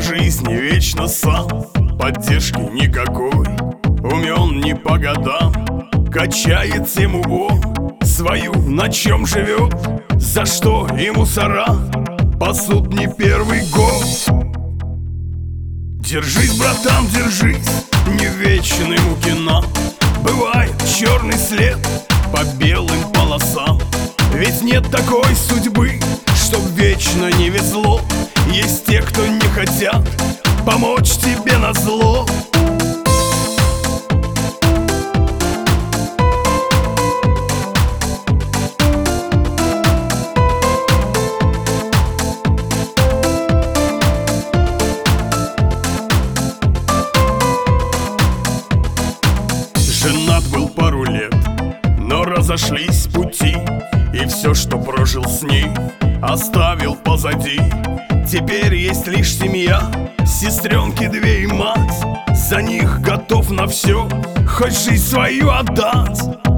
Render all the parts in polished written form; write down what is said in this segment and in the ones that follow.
По жизни вечно сам, поддержки никакой. Умен не по годам, качает тему он свою, на чем живет, за что и мусора пасут не первый год. Держись, братан, держись, не вечный муки нам. Бывает черный след по белым полосам. Ведь нет такой судьбы, чтоб вечно не везло. Есть те, кто не хотят помочь тебе назло. Женат был пару лет, но разошлись пути. И все, что прожил с ней, оставил позади. Теперь есть лишь семья, сестренки две и мать. За них готов на все, хоть жизнь свою отдать.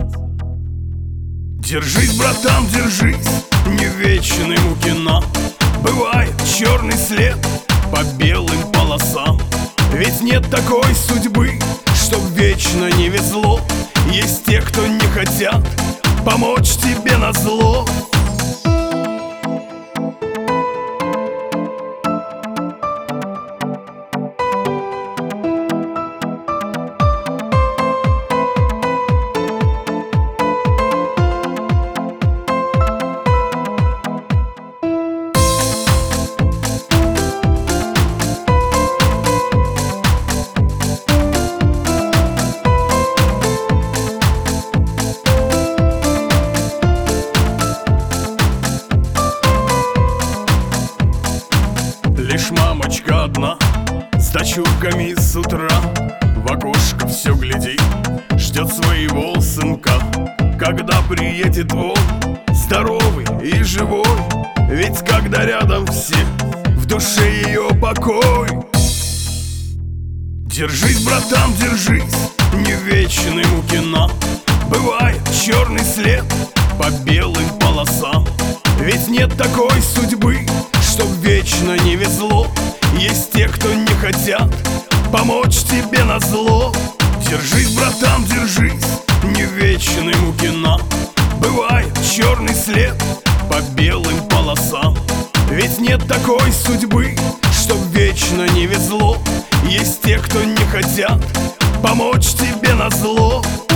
Держись, братан, держись, не вечный муки нам. Бывает черный след по белым полосам. Ведь нет такой судьбы, чтоб вечно не везло. Есть те, кто не хотят помочь тебе назло. Лишь мамочка одна с дочурками с утра в окошко все глядит, ждет своего сынка, когда приедет он, здоровый и живой. Ведь когда рядом все, в душе ее покой. Держись, братан, держись, не вечный муки нам. Бывает черный след по белым полосам. Ведь нет такой судьбы, чтоб вечно не везло. Есть те, кто не хотят помочь тебе назло. Держись, братан, держись, не вечный муки нам. Бывает черный след по белым полосам. Ведь нет такой судьбы, чтоб вечно не везло. Есть те, кто не хотят помочь тебе назло.